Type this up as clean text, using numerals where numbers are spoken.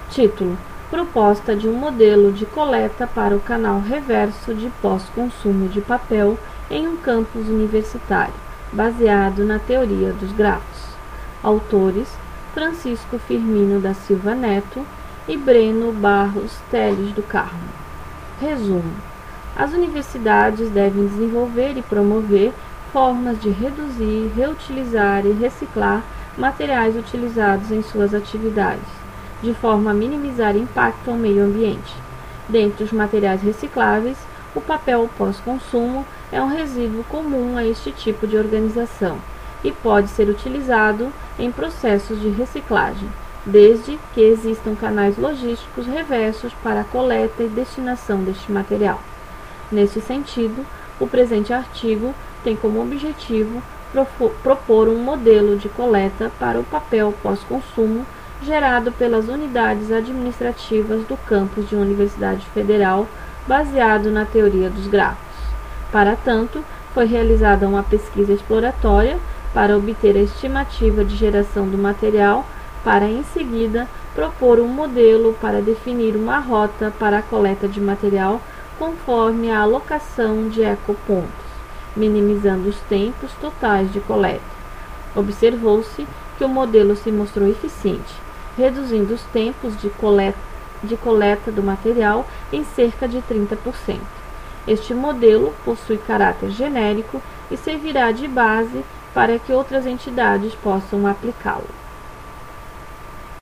Título: Proposta de um modelo de coleta para o canal reverso de pós-consumo de papel em um campus universitário, baseado na teoria dos grafos. Autores: Francisco Firmino da Silva Neto e Breno Barros Teles do Carmo. Resumo: as universidades devem desenvolver e promover formas de reduzir, reutilizar e reciclar materiais utilizados em suas atividades, de forma a minimizar impacto ao meio ambiente. Dentre os materiais recicláveis, o papel pós-consumo é um resíduo comum a este tipo de organização e pode ser utilizado em processos de reciclagem, desde que existam canais logísticos reversos para a coleta e destinação deste material. Neste sentido, o presente artigo tem como objetivo propor um modelo de coleta para o papel pós-consumo gerado pelas unidades administrativas do campus de uma universidade federal, baseado na teoria dos grafos. Para tanto, foi realizada uma pesquisa exploratória para obter a estimativa de geração do material, para em seguida propor um modelo para definir uma rota para a coleta de material conforme a alocação de ecopontos, minimizando os tempos totais de coleta. Observou-se que o modelo se mostrou eficiente, reduzindo os tempos de coleta do material em cerca de 30%. Este modelo possui caráter genérico e servirá de base para que outras entidades possam aplicá-lo.